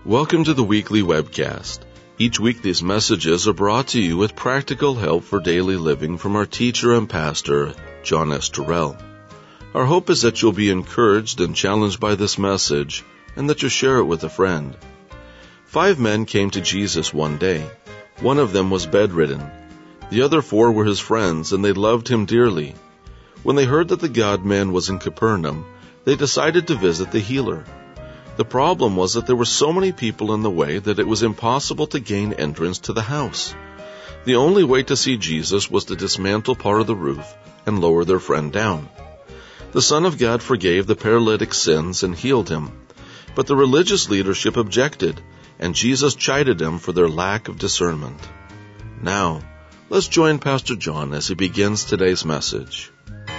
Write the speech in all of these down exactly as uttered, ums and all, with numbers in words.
Welcome to the weekly webcast. Each week these messages are brought to you with practical help for daily living from our teacher and pastor, John S. Terrell. Our hope is that you'll be encouraged and challenged by this message and that you'll share it with a friend. Five men came to Jesus one day. One of them was bedridden. The other four were his friends, and they loved him dearly. When they heard that the God-man was in Capernaum, they decided to visit the healer. The problem was that there were so many people in the way that it was impossible to gain entrance to the house. The only way to see Jesus was to dismantle part of the roof and lower their friend down. The Son of God forgave the paralytic's sins and healed him, but the religious leadership objected, and Jesus chided them for their lack of discernment. Now, let's join Pastor John as he begins today's message.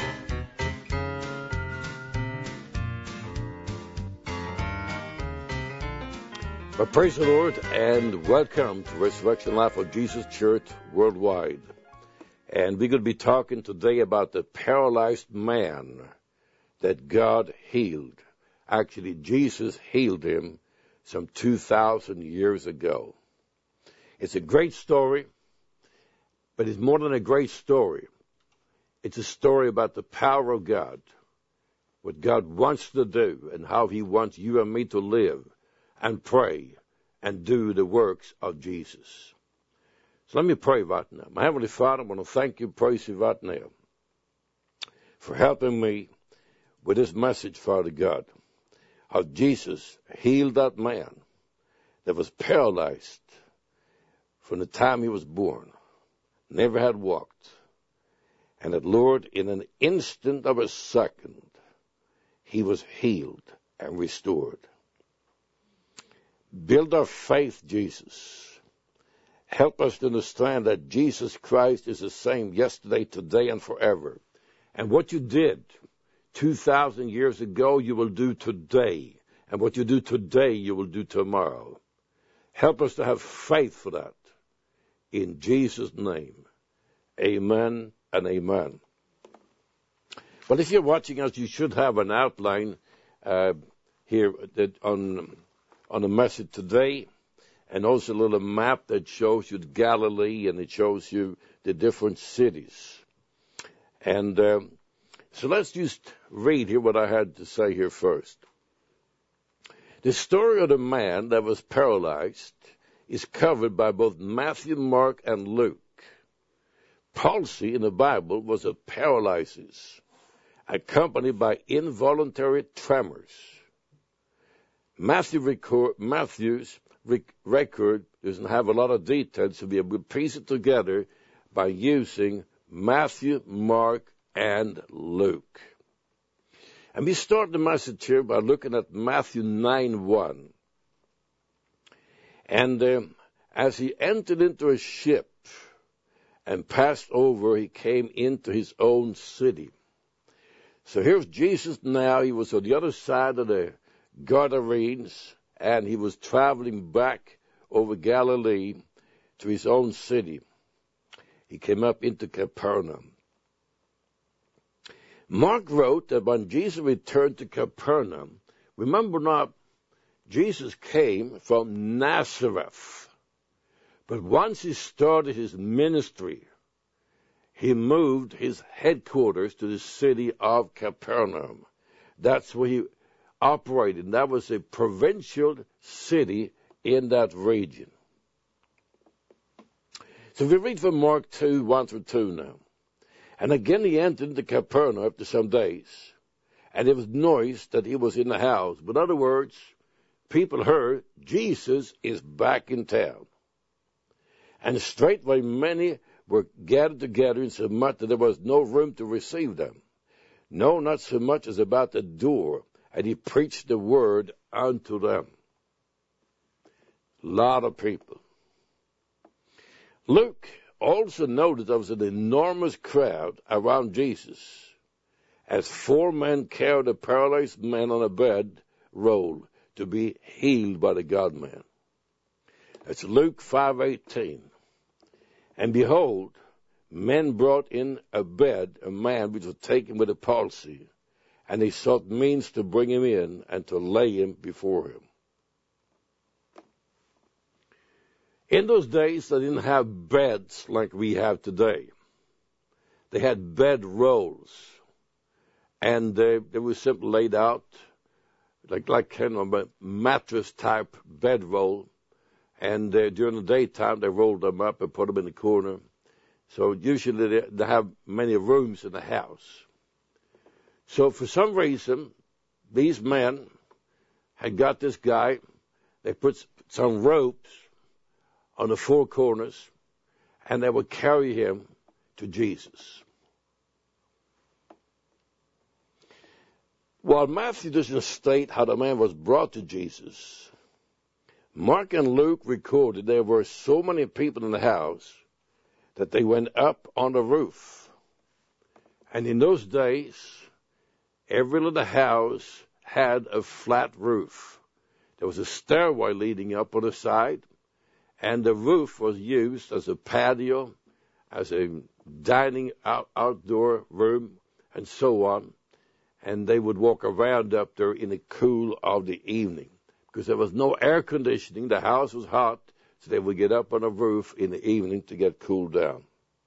Well, praise the Lord and welcome to Resurrection Life of Jesus Church Worldwide. And we're going to be talking today about the paralyzed man that God healed. Actually, Jesus healed him some two thousand years ago. It's a great story, but it's more than a great story. It's a story about the power of God, what God wants to do, and how he wants you and me to live and pray and do the works of Jesus. So let me pray right now. My Heavenly Father, I want to thank you, praise you right now, for helping me with this message, Father God, how Jesus healed that man that was paralyzed from the time he was born, never had walked, and that, Lord, in an instant of a second, he was healed and restored. Build our faith, Jesus. Help us to understand that Jesus Christ is the same yesterday, today, and forever. And what you did two thousand years ago, you will do today. And what you do today, you will do tomorrow. Help us to have faith for that. In Jesus' name, amen and amen. Well, if you're watching us, you should have an outline uh, here that on... on the message today, and also a little map that shows you Galilee, and it shows you the different cities. And um, so let's just read here what I had to say here first. The story of the man that was paralyzed is covered by both Matthew, Mark, and Luke. Palsy in the Bible was a paralysis accompanied by involuntary tremors. Matthew record, Matthew's rec- record doesn't have a lot of details, so we will piece it together by using Matthew, Mark, and Luke. And we start the message here by looking at Matthew nine one. And um, as he entered into a ship and passed over, he came into his own city. So here's Jesus now. He was on the other side of the Gadarenes, and he was traveling back over Galilee to his own city. He came up into Capernaum. Mark wrote that when Jesus returned to Capernaum, remember now, Jesus came from Nazareth. But once he started his ministry, he moved his headquarters to the city of Capernaum. That's where he operated. That was a provincial city in that region. So we read from Mark two, one through two now. And again he entered into Capernaum after some days, and it was noise that he was in the house. But in other words, people heard Jesus is back in town. And straightway many were gathered together, so much that there was no room to receive them. No, not so much as about the door. And he preached the word unto them. A lot of people. Luke also noted there was an enormous crowd around Jesus as four men carried a paralyzed man on a bed roll to be healed by the God-man. That's Luke five eighteen. And behold, men brought in a bed a man which was taken with a palsy, and they sought means to bring him in and to lay him before him. In those days, they didn't have beds like we have today. They had bed rolls, and they, they were simply laid out like like kind of a mattress-type bedroll, and uh, during the daytime, they rolled them up and put them in the corner. So usually they, they have many rooms in the house. So for some reason, these men had got this guy. They put some ropes on the four corners, and they would carry him to Jesus. While Matthew doesn't state how the man was brought to Jesus, Mark and Luke recorded there were so many people in the house that they went up on the roof. And in those days, every little house had a flat roof. There was a stairway leading up on the side, and the roof was used as a patio, as a dining out, outdoor room, and so on. And they would walk around up there in the cool of the evening, because there was no air conditioning. The house was hot, so they would get up on the roof in the evening to get cooled down.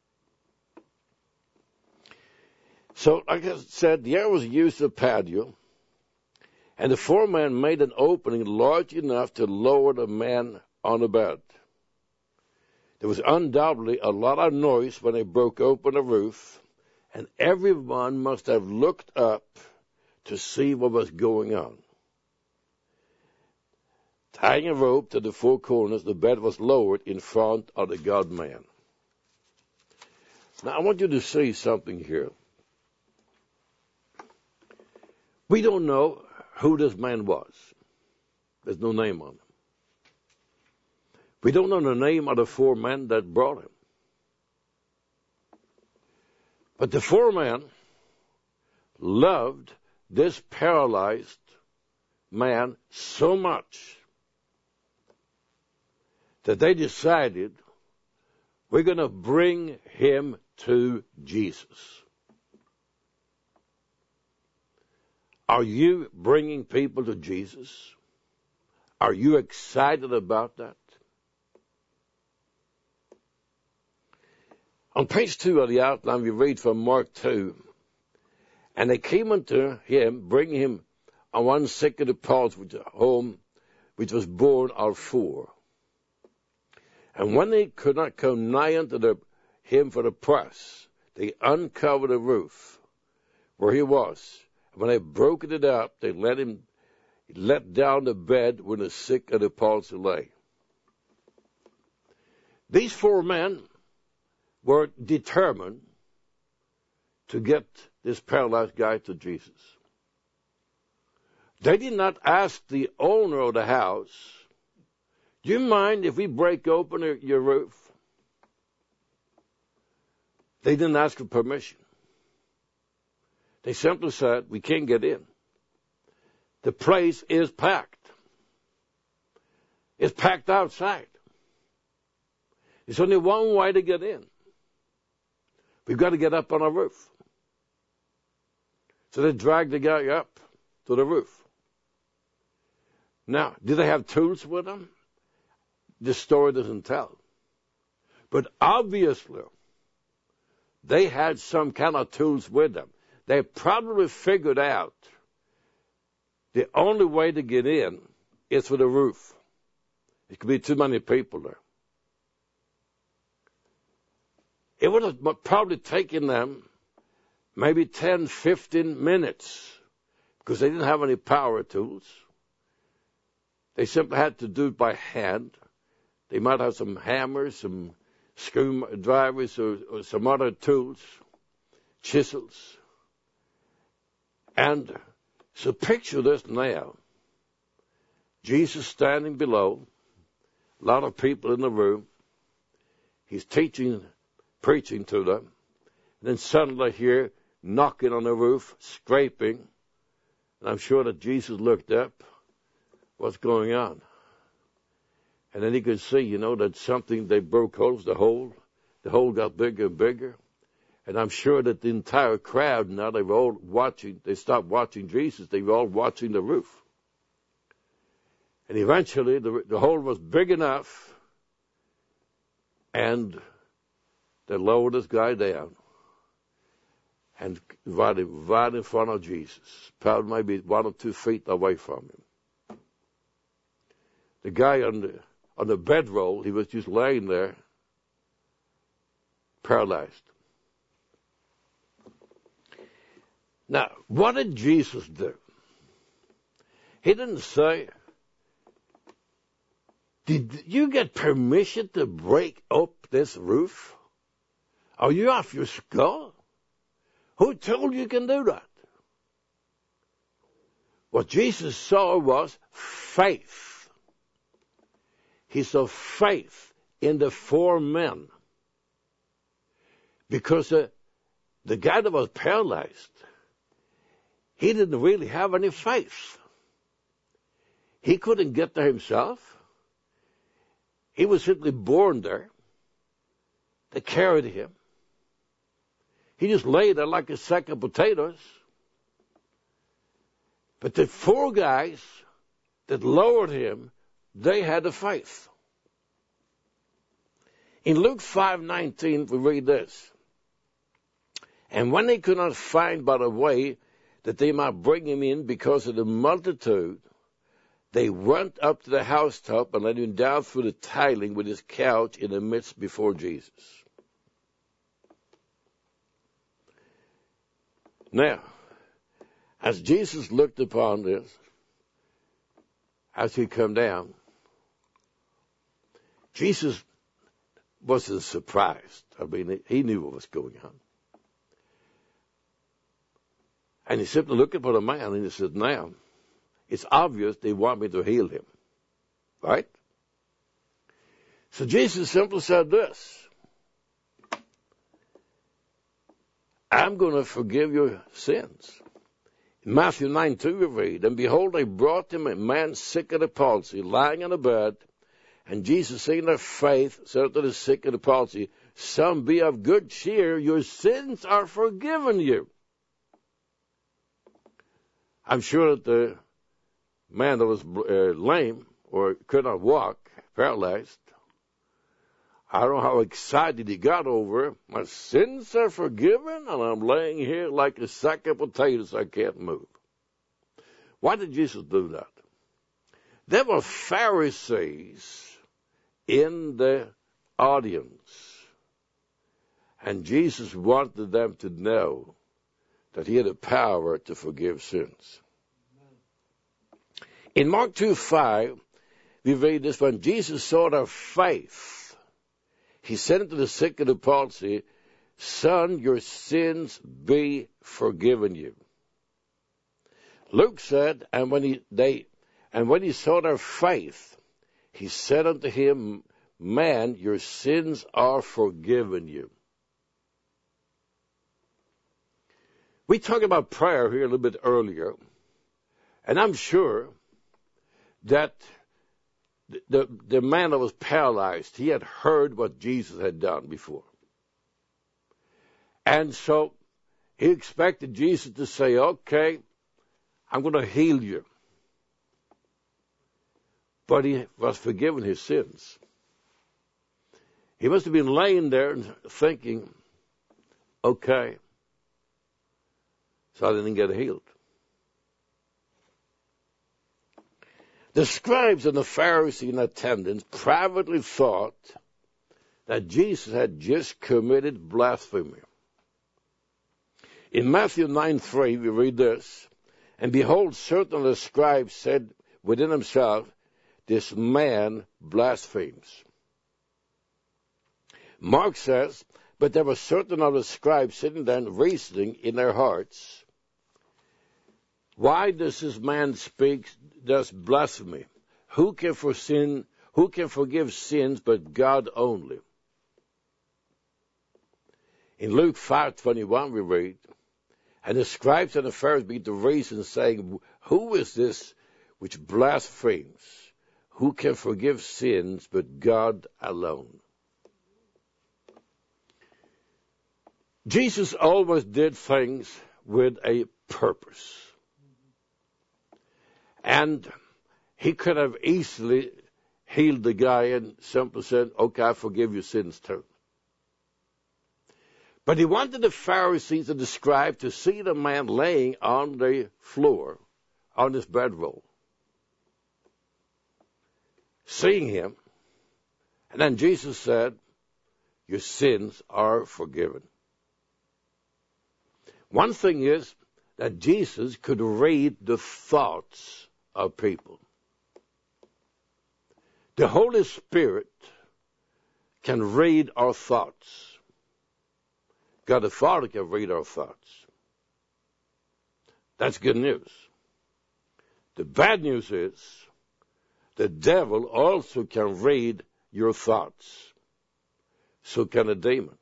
So, like I said, the air was used as a patio, and the four men made an opening large enough to lower the man on the bed. There was undoubtedly a lot of noise when they broke open the roof, and everyone must have looked up to see what was going on. Tying a rope to the four corners, the bed was lowered in front of the God-man. Now, I want you to see something here. We don't know who this man was. There's no name on him. We don't know the name of the four men that brought him. But the four men loved this paralyzed man so much that they decided, we're going to bring him to Jesus. Are you bringing people to Jesus? Are you excited about that? On page two of the outline, we read from Mark two, and they came unto him, bringing him on one sick of the palsy which home, which was borne of four. And when they could not come nigh unto the, him for the press, they uncovered the roof where he was. And when they broke it up, they let him let down the bed when the sick of the palsy lay. These four men were determined to get this paralyzed guy to Jesus. They did not ask the owner of the house, do you mind if we break open your roof? They didn't ask for permission. They simply said, we can't get in. The place is packed. It's packed outside. There's only one way to get in. We've got to get up on our roof. So they dragged the guy up to the roof. Now, do they have tools with them? This story doesn't tell. But obviously, they had some kind of tools with them. They probably figured out the only way to get in is for the roof. It could be too many people there. It would have probably taken them maybe ten, fifteen minutes because they didn't have any power tools. They simply had to do it by hand. They might have some hammers, some screwdrivers, or, or some other tools, chisels. And so picture this now. Jesus standing below, a lot of people in the room. He's teaching, preaching to them. And then suddenly here, knocking on the roof, scraping. And I'm sure that Jesus looked up. What's going on? And then he could see, you know, that something, they broke holes, the hole. The hole got bigger and bigger. And I'm sure that the entire crowd now, they were all watching. They stopped watching Jesus. They were all watching the roof. And eventually, the, the hole was big enough And they lowered this guy down and right in, right in front of Jesus, probably maybe one or two feet away from him. The guy on the, on the bedroll, he was just laying there, paralyzed. Now, what did Jesus do? He didn't say, did you get permission to break up this roof? Are you off your skull? Who told you can do that? What Jesus saw was faith. He saw faith in the four men. Because the, the guy that was paralyzed, he didn't really have any faith. He couldn't get there himself. He was simply born there. They carried him. He just lay there like a sack of potatoes. But the four guys that lowered him, they had the faith. In Luke five nineteen, we read this. And when they could not find but a way that they might bring him in because of the multitude, they went up to the housetop and let him down through the tiling with his couch in the midst before Jesus. Now, as Jesus looked upon this, as he come down, Jesus wasn't surprised. I mean, he knew what was going on. And he simply looked upon the man and he said, now, it's obvious they want me to heal him. Right? So Jesus simply said this. I'm going to forgive your sins. In Matthew nine two we read, and behold, they brought him a man sick of the palsy, lying on a bed. And Jesus, seeing their faith, said to the sick of the palsy, son, be of good cheer, your sins are forgiven you. I'm sure that the man that was uh, lame or could not walk, paralyzed, I don't know how excited he got over it. My sins are forgiven, and I'm laying here like a sack of potatoes. I can't move. Why did Jesus do that? There were Pharisees in the audience, and Jesus wanted them to know that he had the power to forgive sins. In Mark two five, we read this, when Jesus saw their faith, he said unto the sick of the palsy, son, your sins be forgiven you. Luke said, and when he they and when he saw their faith, he said unto him, man, your sins are forgiven you. We talked about prayer here a little bit earlier, and I'm sure that the, the, the man that was paralyzed, he had heard what Jesus had done before. And so he expected Jesus to say, okay, I'm going to heal you. But he was forgiven his sins. He must have been laying there and thinking, okay, so I didn't get healed. The scribes and the Pharisees in attendance privately thought that Jesus had just committed blasphemy. In Matthew nine three, we read this, and behold, certain of the scribes said within himself, this man blasphemes. Mark says, but there were certain of the scribes sitting there and reasoning in their hearts, why does this man speak thus blasphemy? Who can for sin, who can forgive sins but God only? In Luke five twenty-one we read, and the scribes and the Pharisees began to reason, saying, who is this which blasphemes? Who can forgive sins but God alone? Jesus always did things with a purpose. And he could have easily healed the guy and simply said, okay, I forgive your sins too. But he wanted the Pharisees and the scribes to see the man laying on the floor, on his bedroll. Seeing him, and then Jesus said, your sins are forgiven. One thing is that Jesus could read the thoughts of people. The Holy Spirit can read our thoughts. God the Father can read our thoughts. That's good news. The bad news is the devil also can read your thoughts. So can the demons.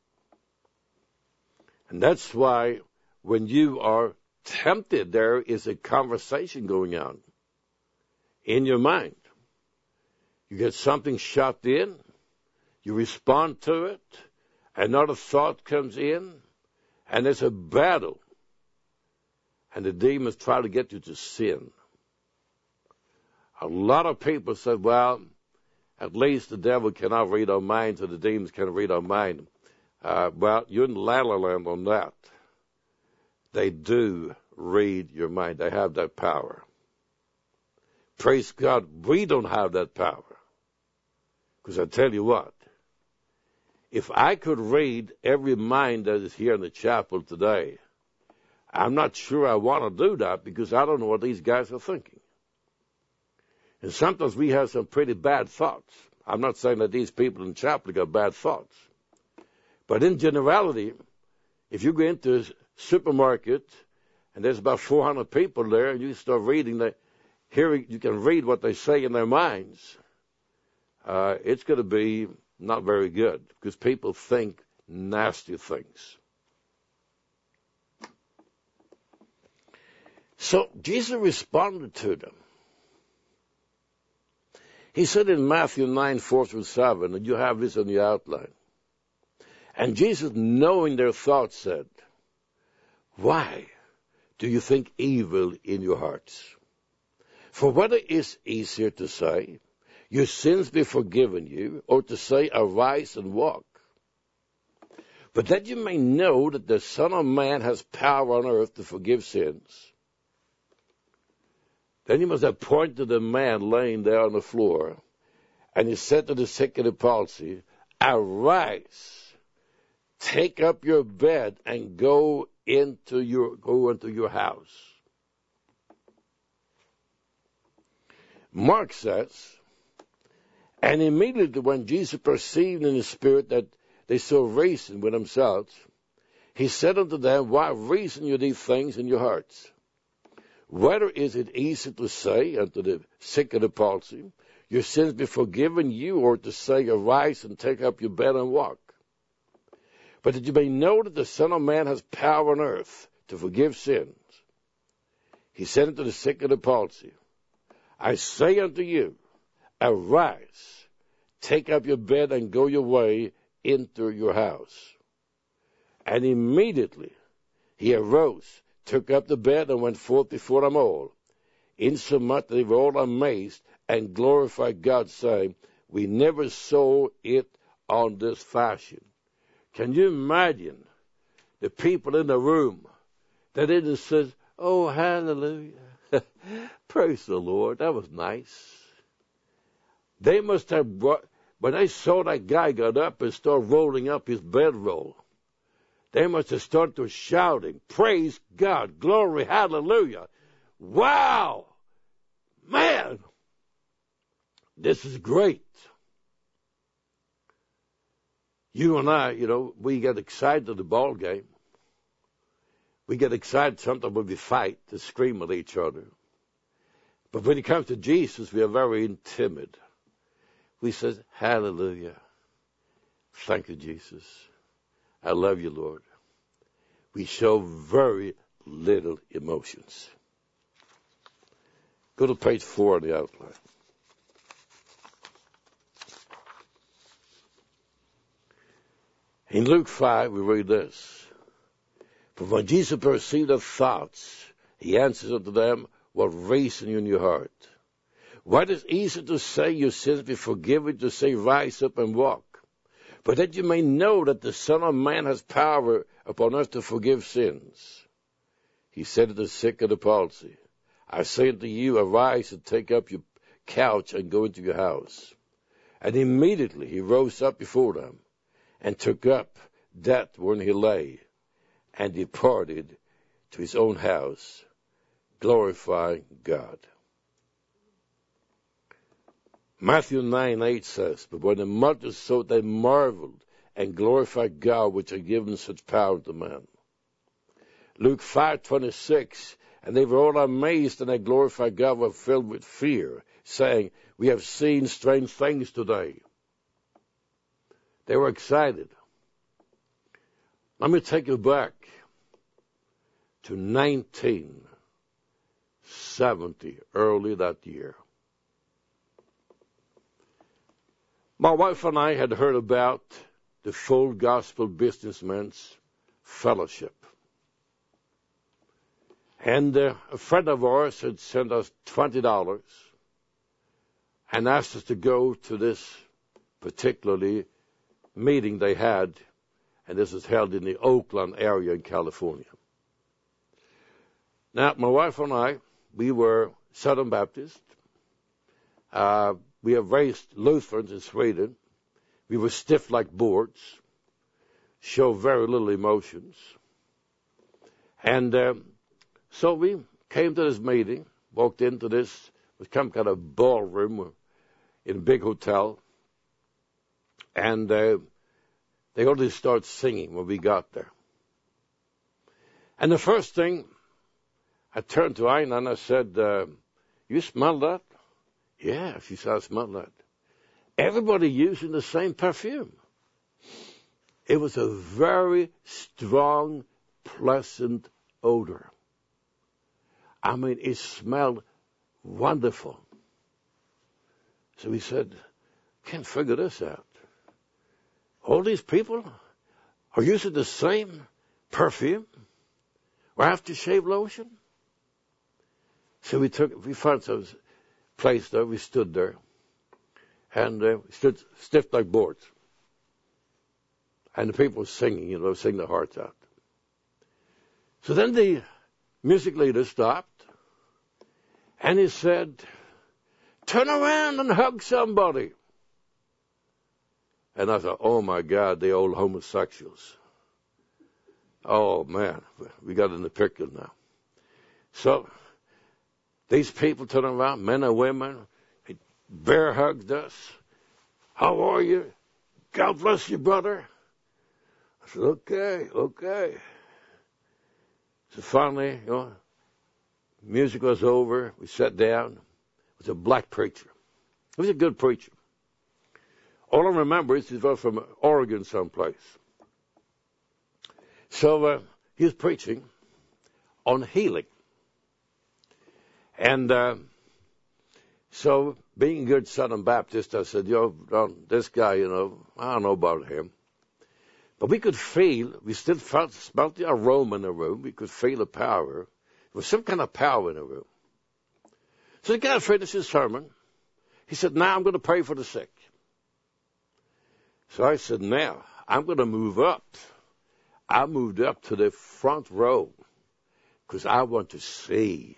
And that's why when you are tempted, there is a conversation going on in your mind. You get something shot in, you respond to it, another thought comes in, and there's a battle. And the demons try to get you to sin. A lot of people said, well, at least the devil cannot read our minds, or the demons can read our mind. Uh, well, you're in la la land on that. They do read your mind. They have that power. Praise God, we don't have that power. Because I tell you what, if I could read every mind that is here in the chapel today, I'm not sure I want to do that because I don't know what these guys are thinking. And sometimes we have some pretty bad thoughts. I'm not saying that these people in the chapel got bad thoughts. But in generality, if you go into a supermarket and there's about four hundred people there and you start reading, the, hearing, you can read what they say in their minds, uh, it's going to be not very good because people think nasty things. So Jesus responded to them. He said in Matthew nine, four through seven, and you have this on your outline. And Jesus, knowing their thoughts, said, why do you think evil in your hearts? For whether it's easier to say, your sins be forgiven you, or to say, arise and walk. But that you may know that the Son of Man has power on earth to forgive sins. Then he must have pointed to the man laying there on the floor, and he said to the sick of the palsy, arise, take up your bed, and go into your go into your house. Mark says, and immediately when Jesus perceived in his spirit that they so reasoned with themselves, he said unto them, why reason you these things in your hearts? Whether is it easy to say unto the sick of the palsy, your sins be forgiven you, or to say, arise and take up your bed and walk? But that you may know that the Son of Man has power on earth to forgive sins. He said unto the sick of the palsy, I say unto you, arise, take up your bed and go your way into your house. And immediately he arose, took up the bed, and went forth before them all, insomuch that they were all amazed and glorified God, saying, we never saw it on this fashion. Can you imagine the people in the room that didn't say, oh, hallelujah, praise the Lord, that was nice. They must have brought, when they saw that guy got up and started rolling up his bedroll, they must have started shouting, praise God, glory, hallelujah. Wow, man, this is great. You and I, you know, we get excited at the ball game. We get excited sometimes when we fight to scream at each other. But when it comes to Jesus, we are very timid. We say, hallelujah. Thank you, Jesus. I love you, Lord. We show very little emotions. Go to page four on the outline. In Luke five, we read this. For when Jesus perceived their thoughts, he answers unto them, what reason you in your heart? What is easy to say, your sins be forgiven, to say, rise up and walk. But that you may know that the Son of Man has power upon earth to forgive sins. He said to the sick of the palsy, I say unto you, arise and take up your couch and go into your house. And immediately he rose up before them, and took up that wherein he lay, and departed to his own house, glorifying God. Matthew nine eight says, but when the multitude saw it, they marveled and glorified God, which had given such power to men. Luke five twenty-six, and they were all amazed, and they glorified God, were filled with fear, saying, we have seen strange things today. They were excited. Let me take you back to nineteen seventy, early that year. My wife and I had heard about the Full Gospel Businessmen's Fellowship. And uh, a friend of ours had sent us twenty dollars and asked us to go to this particularly meeting they had, and this was held in the Oakland area in California. Now, my wife and I, we were Southern Baptist. Uh, we have raised Lutherans in Sweden. We were stiff like boards, show very little emotions. And uh, so we came to this meeting, walked into this, it was some kind of ballroom in a big hotel. And uh, they already started singing when we got there. And the first thing, I turned to Aina and I said, uh, you smell that? Yeah, she said, I smell that. Everybody using the same perfume. It was a very strong, pleasant odor. I mean, it smelled wonderful. So we said, can't figure this out. All these people are using the same perfume or aftershave lotion. So we took, we found some place there, we stood there, and uh, stood stiff like boards. And the people were singing, you know, singing their hearts out. So then the music leader stopped, and he said, turn around and hug somebody. And I thought, oh my God, the old homosexuals. Oh man, we got in the pickle now. So these people turned around, men and women, they bear hugged us. How are you? God bless you, brother. I said, okay, okay. So finally, you know, music was over. We sat down. It was a black preacher. He was a good preacher. All I remember is he was from Oregon someplace. So uh, he was preaching on healing. And uh, so being a good Southern Baptist, I said, yo, this guy, you know, I don't know about him. But we could feel, we still felt, smelled the aroma in the room. We could feel the power. There was some kind of power in the room. So the guy finished his sermon. He said, now I'm going to pray for the sick. So I said, now I'm going to move up. I moved up to the front row because I want to see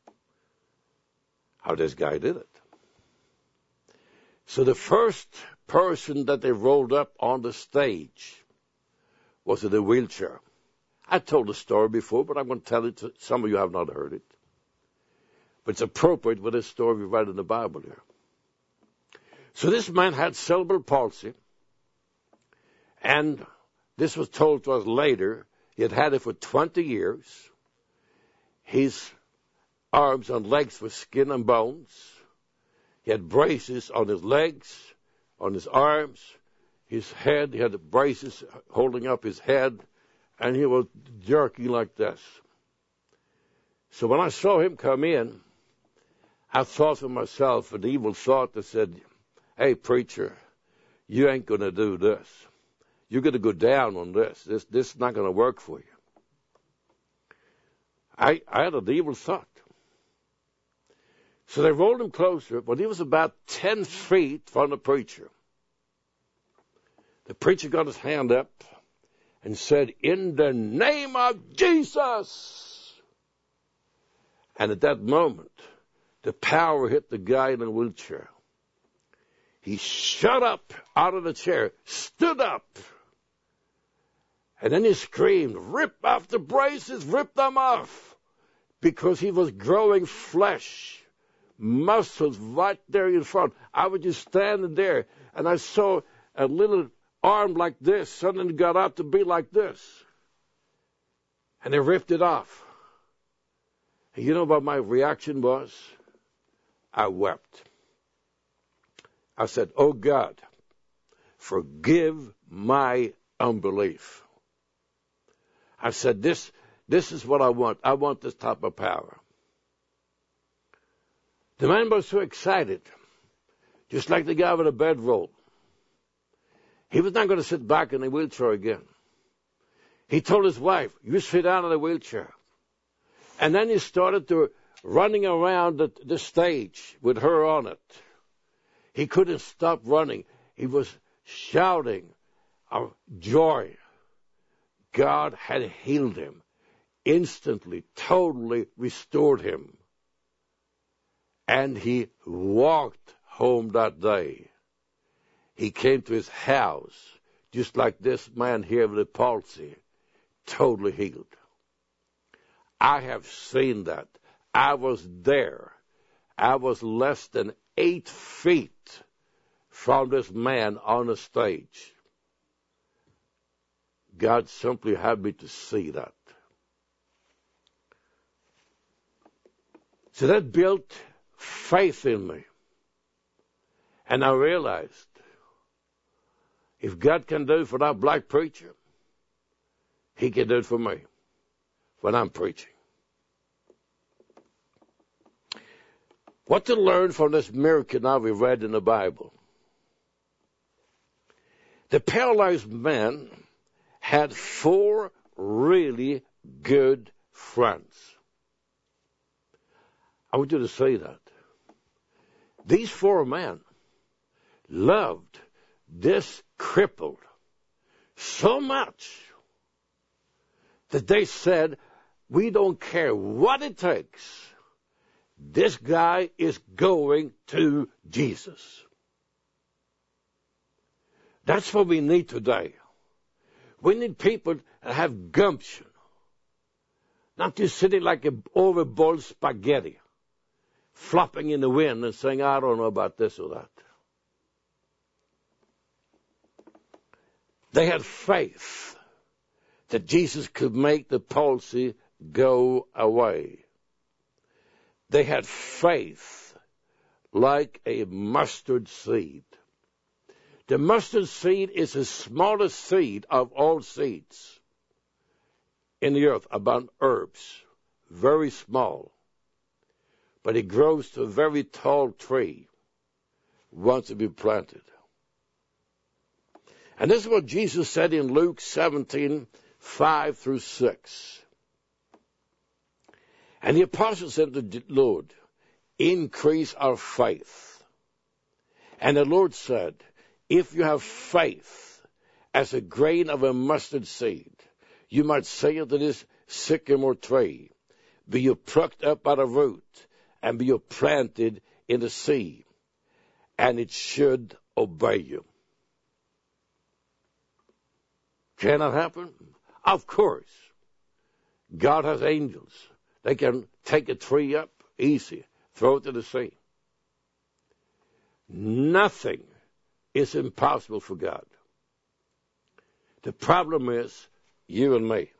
how this guy did it. So the first person that they rolled up on the stage was in a wheelchair. I told the story before, but I'm going to tell it to some of you have not heard it. But it's appropriate with this story we read in the Bible here. So this man had cerebral palsy, and this was told to us later. He had had it for twenty years. His arms and legs were skin and bones. He had braces on his legs, on his arms, his head. He had the braces holding up his head, and he was jerking like this. So when I saw him come in, I thought to myself, an evil thought that said, hey, preacher, you ain't going to do this. You're going to go down on this. This this is not going to work for you. I, I had an evil thought. So they rolled him closer, but he was about ten feet from the preacher. The preacher got his hand up and said, "In the name of Jesus." And at that moment, the power hit the guy in the wheelchair. He shot up out of the chair, stood up, and then he screamed, "Rip off the braces, rip them off," because he was growing flesh, muscles right there in front. I was just standing there, and I saw a little arm like this suddenly got out to be like this. And they ripped it off. And you know what my reaction was? I wept. I said, "Oh God, forgive my unbelief." I said, this, this is what I want. I want this type of power. The man was so excited, just like the guy with a bedroll. He was not going to sit back in the wheelchair again. He told his wife, "You sit down in the wheelchair." And then he started to running around the, the stage with her on it. He couldn't stop running. He was shouting of joy. God had healed him, instantly, totally restored him. And he walked home that day. He came to his house, just like this man here with the palsy, totally healed. I have seen that. I was there. I was less than eight feet from this man on the stage. God simply had me to see that. So that built faith in me. And I realized, if God can do it for that black preacher, he can do it for me when I'm preaching. What to learn from this miracle now we read in the Bible? The paralyzed man had four really good friends. I want you to say that. These four men loved this crippled so much that they said, "We don't care what it takes. This guy is going to Jesus." That's what we need today. We need people that have gumption, not just sitting like an overboiled spaghetti, flopping in the wind and saying, "I don't know about this or that." They had faith that Jesus could make the palsy go away. They had faith like a mustard seed. The mustard seed is the smallest seed of all seeds in the earth, about herbs, very small. But it grows to a very tall tree once it be planted. And this is what Jesus said in Luke seventeen, five through six. And the apostles said to the Lord, "Increase our faith." And the Lord said, "If you have faith as a grain of a mustard seed, you might say unto this sycamore tree, be you plucked up by the root, and be you planted in the sea, and it should obey you." Can that happen? Of course. God has angels. They can take a tree up easy, throw it to the sea. Nothing is impossible for God. The problem is you and me.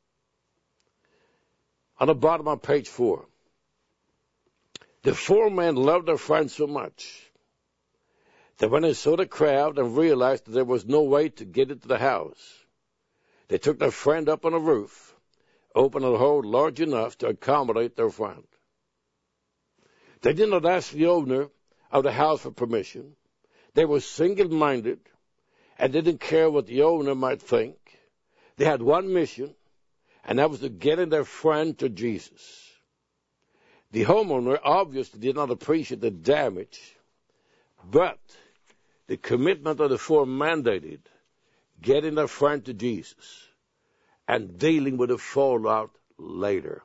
On the bottom of page four, the four men loved their friend so much that when they saw the crowd and realized that there was no way to get into the house, they took their friend up on a roof, opened a hole large enough to accommodate their friend. They did not ask the owner of the house for permission. They were single-minded and didn't care what the owner might think. They had one mission, and that was to get in their friend to Jesus. The homeowner obviously did not appreciate the damage, but the commitment of the four mandated getting their friend to Jesus and dealing with the fallout later.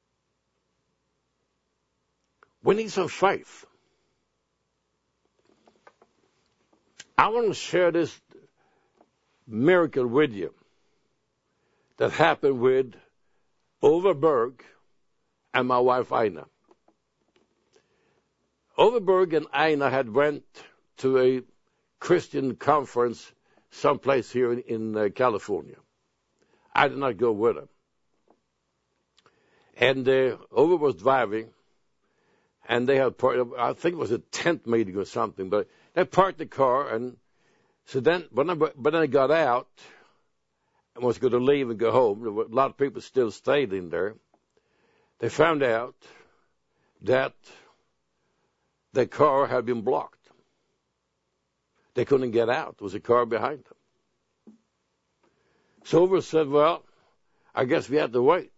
We need some faith. I want to share this miracle with you that happened with Ove Berg and my wife Ina. Ove Berg and Ina had went to a Christian conference someplace here in, in uh, California. I did not go with them. And uh, Ove was driving, and they had part, I think it was a tent meeting or something, but they parked the car, and so then, when I, when I got out and was going to leave and go home, there were a lot of people still stayed in there. They found out that the car had been blocked. They couldn't get out. There was a car behind them. So Ove said, well, I guess we have to wait.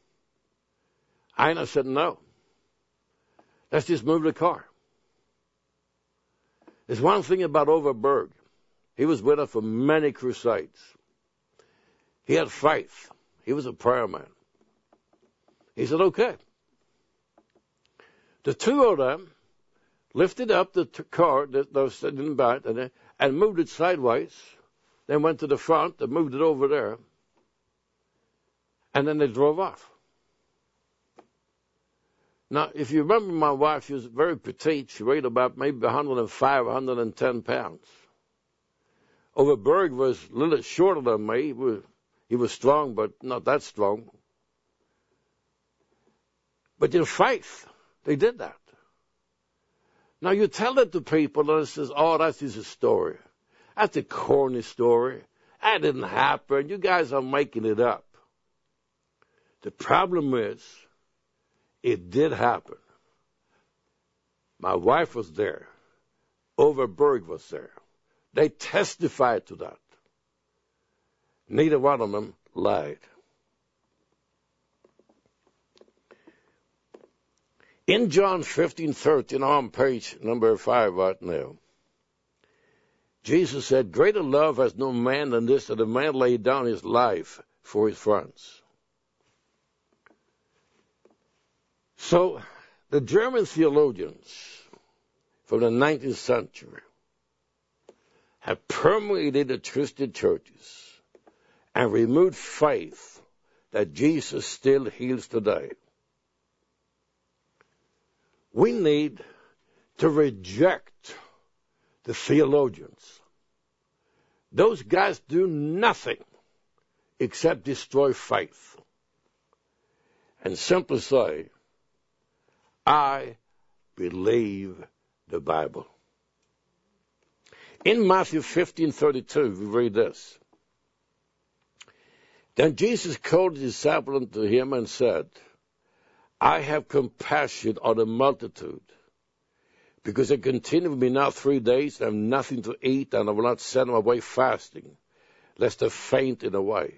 Ina said, no. Let's just move the car. There's one thing about Ove Berg. He was with us for many crusades. He had faith. He was a prayer man. He said, okay. The two of them lifted up the t- car that was sitting in the back and, and moved it sideways. Then went to the front and moved it over there. And then they drove off. Now, if you remember my wife, she was very petite. She weighed about maybe one hundred five, one hundred ten pounds. Ove Berg was a little shorter than me. He was, he was strong, but not that strong. But in faith, they did that. Now, you tell it to people, and it says, oh, that's just a story. That's a corny story. That didn't happen. You guys are making it up. The problem is, it did happen. My wife was there. Ove Berg was there. They testified to that. Neither one of them lied. In John fifteen thirteen, on page number five right now, Jesus said, greater love has no man than this, that a man lay down his life for his friends. So, the German theologians from the nineteenth century have permeated the Christian churches and removed faith that Jesus still heals today. We need to reject the theologians. Those guys do nothing except destroy faith. And simply say, I believe the Bible. In Matthew fifteen thirty-two, we read this. Then Jesus called his disciples unto him and said, I have compassion on the multitude, because they continue with me now three days and have nothing to eat, and I will not send them away fasting, lest they faint in the way.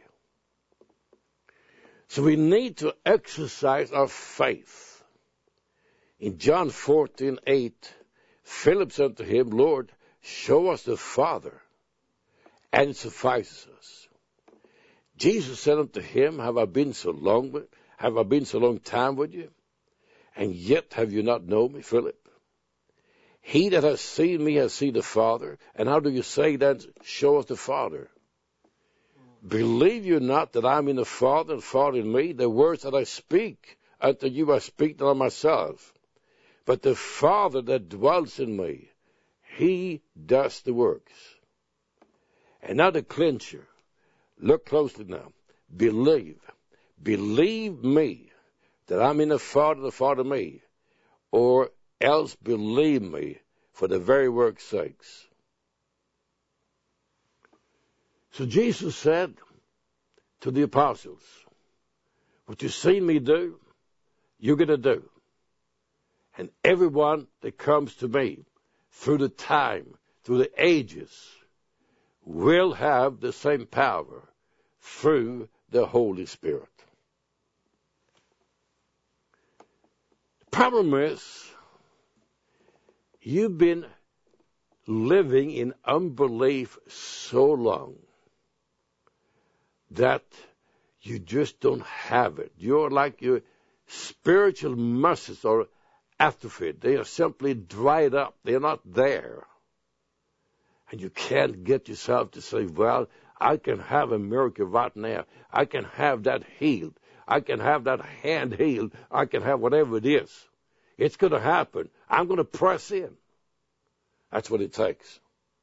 So we need to exercise our faith. In John fourteen eight, Philip said to him, Lord, show us the Father, and it suffices us. Jesus said unto him, Have I been so long with, have I been so long time with you, and yet have you not known me, Philip? He that has seen me has seen the Father. And how do you say then, show us the Father? Believe you not that I am in the Father, and the Father in me? The words that I speak unto you I speak not of myself, but the Father that dwells in me, he does the works. And now the clincher. Look closely now. Believe. Believe me that I'm in the Father, the Father in me, or else believe me for the very work's sakes. So Jesus said to the apostles, what you've seen me do, you're going to do. And everyone that comes to me through the time, through the ages, will have the same power through the Holy Spirit. The problem is, you've been living in unbelief so long that you just don't have it. You're like your spiritual muscles are atrophied. They are simply dried up. They're not there. And you can't get yourself to say, well, I can have a miracle right now. I can have that healed. I can have that hand healed. I can have whatever it is. It's going to happen. I'm going to press in. That's what it takes.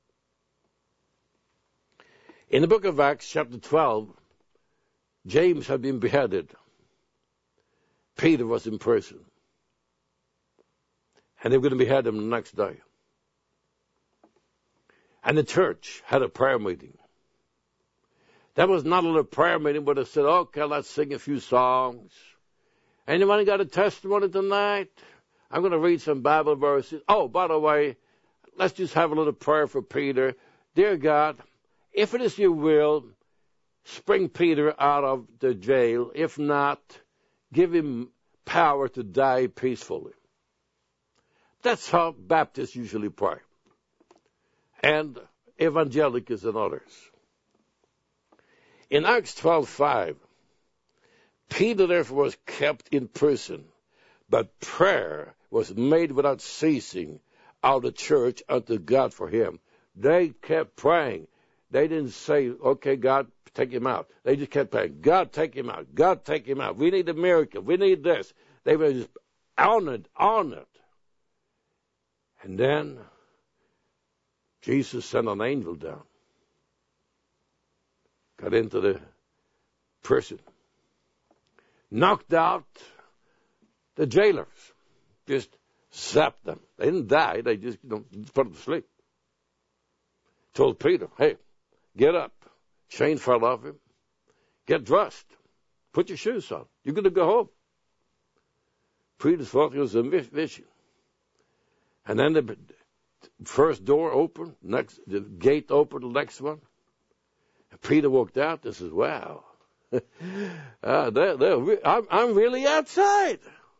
In the book of Acts, chapter twelve, James had been beheaded. Peter was in prison. And they were going to behead him the next day. And the church had a prayer meeting. That was not a little prayer meeting, but they said, okay, let's sing a few songs. Anyone got a testimony tonight? I'm going to read some Bible verses. Oh, by the way, let's just have a little prayer for Peter. Dear God, if it is your will, spring Peter out of the jail. If not, give him power to die peacefully. That's how Baptists usually pray. And evangelicals and others. In Acts twelve five, Peter therefore was kept in prison, but prayer was made without ceasing out of the church unto God for him. They kept praying. They didn't say, okay, God, take him out. They just kept praying, God, take him out. God, take him out. We need a miracle. We need this. They were just on it, on it. And then Jesus sent an angel down. Got into the prison. Knocked out the jailers. Just zapped them. They didn't die. They just, you know, put them to sleep. Told Peter, hey, get up. Chain fell off him. Get dressed. Put your shoes on. You're going to go home. Peter thought it was a mission. And then the first door opened, next the gate opened, the next one. And Peter walked out and says, wow, uh, they're, they're, I'm, I'm really outside.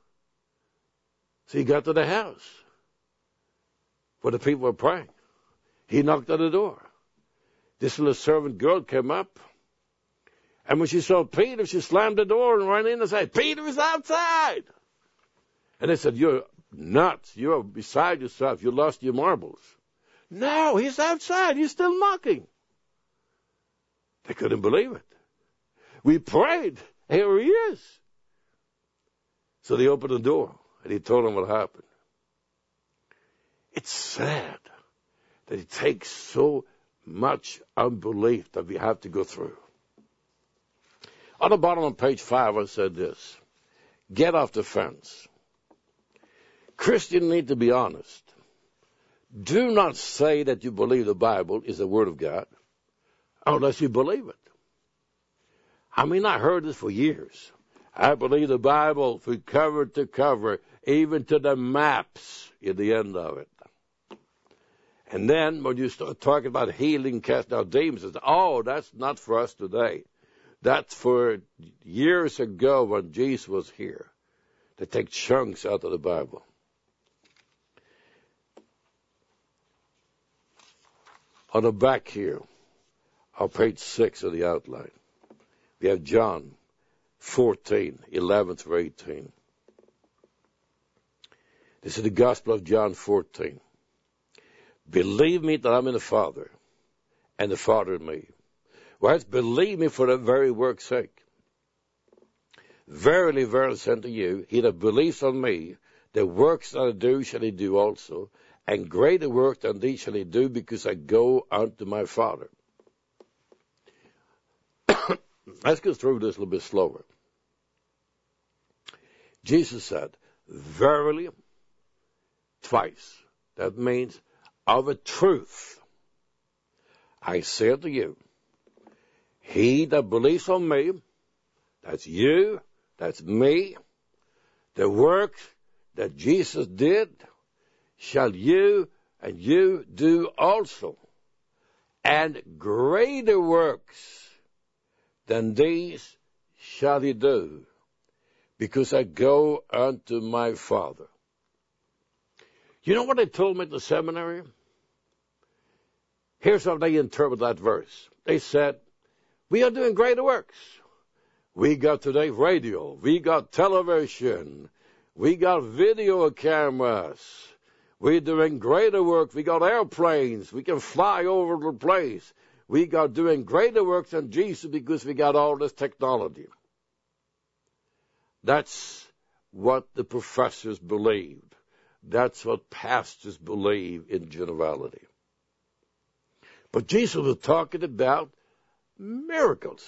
So he got to the house where the people were praying. He knocked on the door. This little servant girl came up. And when she saw Peter, she slammed the door and ran in and said, Peter is outside. And they said, you're nuts. You're beside yourself. You lost your marbles. No, he's outside. He's still knocking. They couldn't believe it. We prayed. Here he is. So they opened the door, and he told them what happened. It's sad that it takes so much unbelief that we have to go through. On the bottom of page five, I said this. Get off the fence. Christians need to be honest. Do not say that you believe the Bible is the Word of God unless you believe it. I mean, I heard this for years. I believe the Bible from cover to cover, even to the maps at the end of it. And then when you start talking about healing, casting out demons, oh, that's not for us today. That's for years ago when Jesus was here. They take chunks out of the Bible. On the back here, on page six of the outline, we have John fourteen, eleven through eighteen. This is the Gospel of John fourteen. Believe me that I'm in the Father, and the Father in me. Well, it's believe me for the very work's sake. Verily, verily, I say unto you, he that believes on me, the works that I do shall he do also, and greater work than these shall he do, because I go unto my Father. Let's go through this a little bit slower. Jesus said, verily, twice. That means, of a truth, I say unto you, he that believes on me, that's you, that's me, the work that Jesus did, shall you and you do also. And greater works than these shall he do, because I go unto my Father. You know what they told me at the seminary? Here's how they interpret that verse. They said, we are doing greater works. We got today radio. We got television. We got video cameras. We're doing greater work. We got airplanes. We can fly over the place. We got doing greater works than Jesus because we got all this technology. That's what the professors believed. That's what pastors believe in generality. But Jesus was talking about miracles.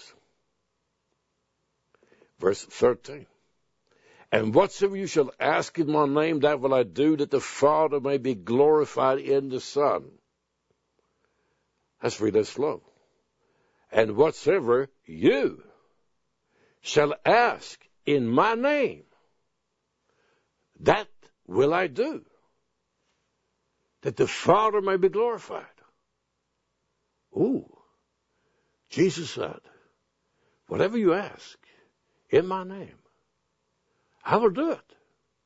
Verse thirteen. And whatsoever you shall ask in my name, that will I do, that the Father may be glorified in the Son. That's really slow. And whatsoever you shall ask in my name, that will I do, that the Father may be glorified. Ooh, Jesus said, whatever you ask in my name, I will do it.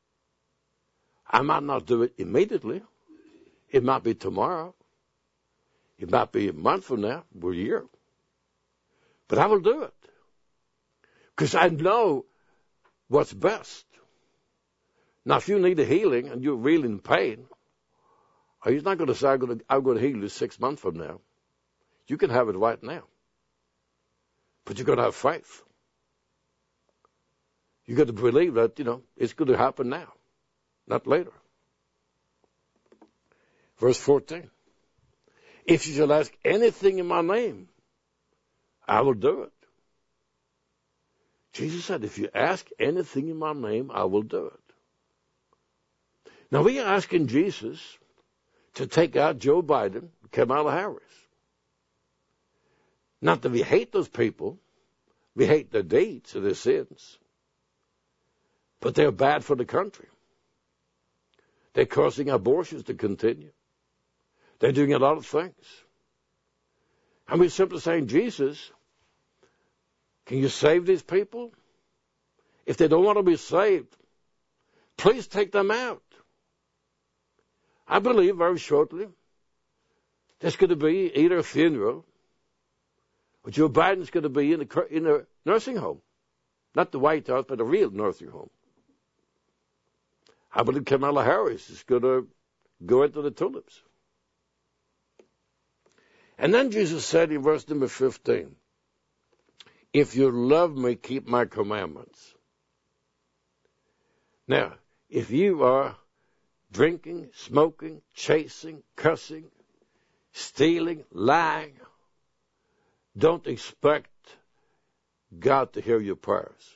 I might not do it immediately. It might be tomorrow. It might be a month from now, or a year. But I will do it. Because I know what's best. Now, if you need a healing and you're really in pain, he's not going to say, I'm going to, I'm going to heal you six months from now. You can have it right now. But you've got to have faith. You've got to believe that, you know, it's going to happen now, not later. Verse fourteen. If you shall ask anything in my name, I will do it. Jesus said, if you ask anything in my name, I will do it. Now, we are asking Jesus to take out Joe Biden, Kamala Harris. Not that we hate those people. We hate their deeds or their sins. But they're bad for the country. They're causing abortions to continue. They're doing a lot of things. And we're simply saying, Jesus, can you save these people? If they don't want to be saved, please take them out. I believe very shortly there's going to be either a funeral or Joe Biden's going to be in a, in a nursing home. Not the White House, but a real nursing home. I believe Kamala Harris is going to go into the tulips. And then Jesus said in verse number fifteen, if you love me, keep my commandments. Now, if you are drinking, smoking, chasing, cussing, stealing, lying, don't expect God to hear your prayers.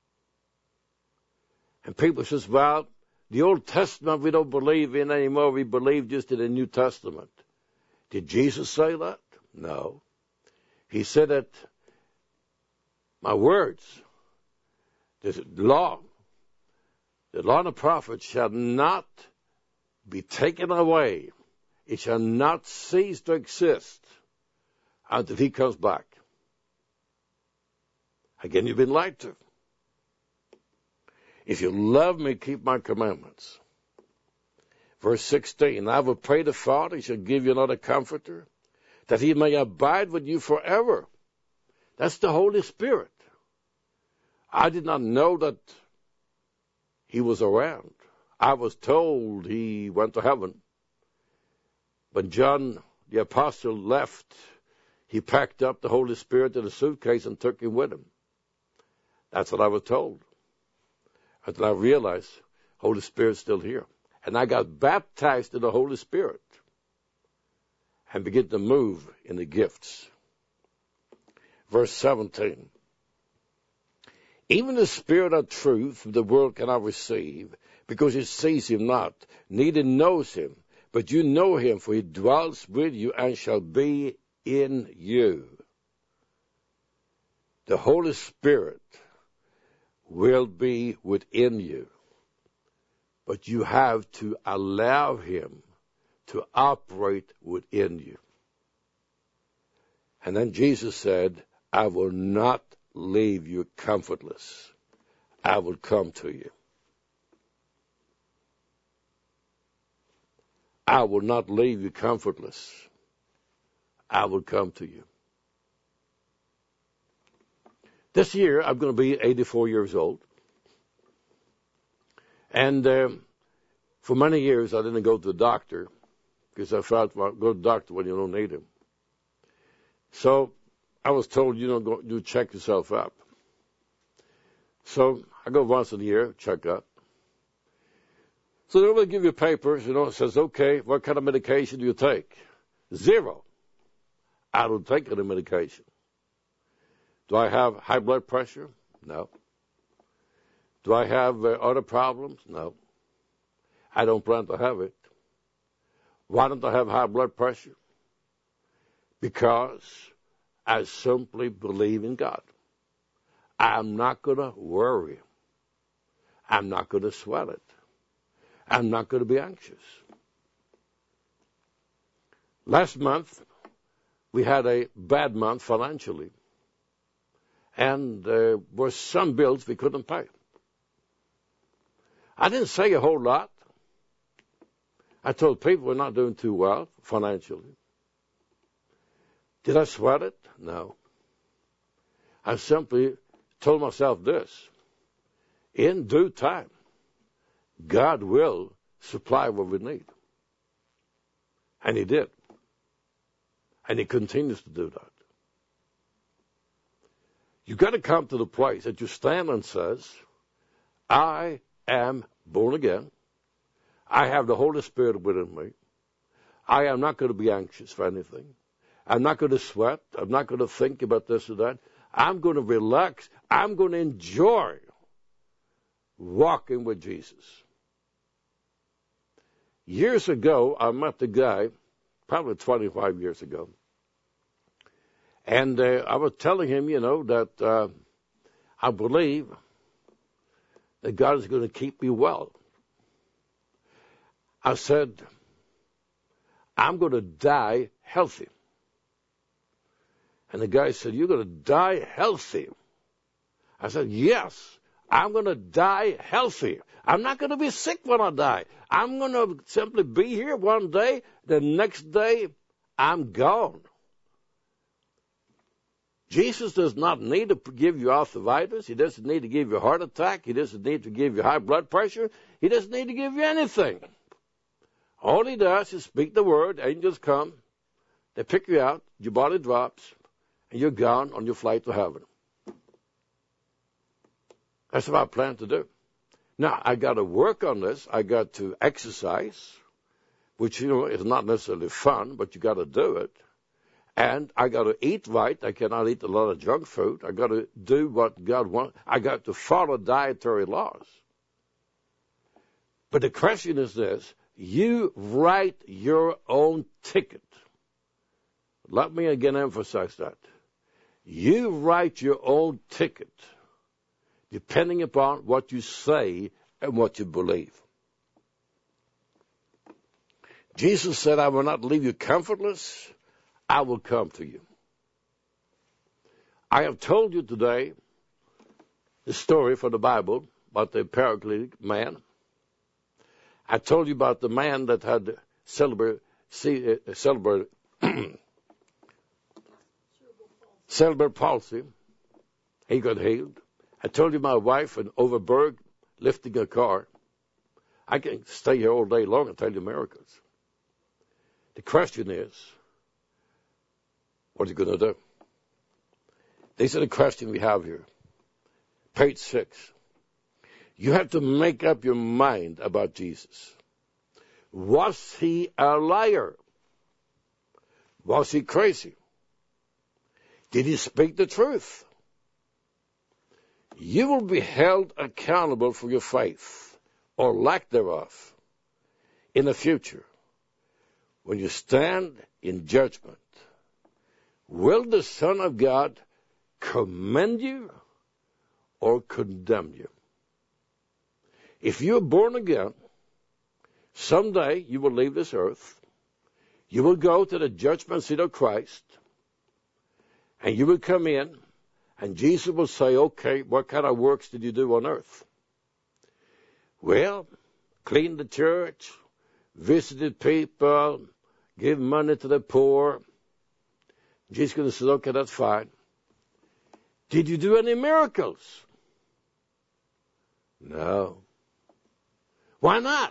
And people says, well, the Old Testament we don't believe in anymore. We believe just in the New Testament. Did Jesus say that? No. He said that my words, the law, the law and the prophets shall not be taken away. It shall not cease to exist until he comes back. Again, you've been lied to. If you love me, keep my commandments. Verse sixteen, I will pray the Father, he shall give you another comforter, that he may abide with you forever. That's the Holy Spirit. I did not know that he was around. I was told he went to heaven. When John the Apostle left, he packed up the Holy Spirit in a suitcase and took him with him. That's what I was told. Until I realized Holy Spirit's still here. And I got baptized in the Holy Spirit and began to move in the gifts. Verse seventeen. Even the Spirit of truth the world cannot receive, because it sees him not, neither knows him. But you know him, for he dwells with you and shall be in you. The Holy Spirit will be within you. But you have to allow him to operate within you. And then Jesus said, I will not leave you comfortless. I will come to you. I will not leave you comfortless. I will come to you. This year, I'm going to be eighty-four years old. And um, for many years, I didn't go to the doctor because I felt, well, go to the doctor when you don't need him. So I was told, you know, go, you check yourself up. So I go once a year, check up. So they will give you papers, you know, it says, okay, what kind of medication do you take? Zero. I don't take any medication. Do I have high blood pressure? No. Do I have uh, other problems? No. I don't plan to have it. Why don't I have high blood pressure? Because I simply believe in God. I'm not going to worry. I'm not going to sweat it. I'm not going to be anxious. Last month, we had a bad month financially. And there were some bills we couldn't pay. I didn't say a whole lot. I told people we're not doing too well financially. Did I sweat it? No. I simply told myself this. In due time, God will supply what we need. And He did. And He continues to do that. You've got to come to the place that you stand and says, I am born again. I have the Holy Spirit within me. I am not going to be anxious for anything. I'm not going to sweat. I'm not going to think about this or that. I'm going to relax. I'm going to enjoy walking with Jesus. Years ago, I met a guy, probably twenty-five years ago, and uh, I was telling him, you know, that uh, I believe that God is going to keep me well. I said, I'm going to die healthy. And the guy said, you're going to die healthy? I said, yes, I'm going to die healthy. I'm not going to be sick when I die. I'm going to simply be here one day. The next day, I'm gone. Jesus does not need to give you arthritis. He doesn't need to give you a heart attack. He doesn't need to give you high blood pressure. He doesn't need to give you anything. All He does is speak the word. Angels come. They pick you out. Your body drops. And you're gone on your flight to heaven. That's what I plan to do. Now, I got to work on this. I got to exercise, which, you know, is not necessarily fun, but you got to do it. And I got to eat right. I cannot eat a lot of junk food. I got to do what God wants. I got to follow dietary laws. But the question is this. You write your own ticket. Let me again emphasize that. You write your own ticket depending upon what you say and what you believe. Jesus said, I will not leave you comfortless. I will come to you. I have told you today the story from the Bible about the paralytic man. I told you about the man that had cerebral, cerebral, cerebral palsy. He got healed. I told you my wife in Overberg lifting a car. I can stay here all day long and tell you miracles. The question is, what are you going to do? These are the questions we have here. Page six. You have to make up your mind about Jesus. Was He a liar? Was He crazy? Did He speak the truth? You will be held accountable for your faith, or lack thereof, in the future, when you stand in judgment. Will the Son of God commend you or condemn you? If you're born again, someday you will leave this earth. You will go to the judgment seat of Christ, and you will come in, And Jesus will say, okay, what kind of works did you do on earth? Well, cleaned the church, visited people, give money to the poor. Jesus is going to say, okay, that's fine. Did you do any miracles? No. Why not?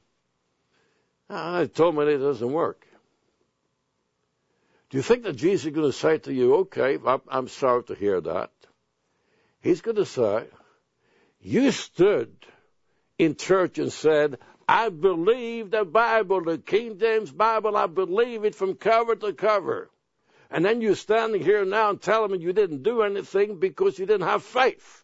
I told me it doesn't work. Do you think that Jesus is going to say to you, okay, I'm sorry to hear that? He's going to say, you stood in church and said, I believe the Bible, the King James Bible, I believe it from cover to cover. And then you're standing here now and telling me you didn't do anything because you didn't have faith.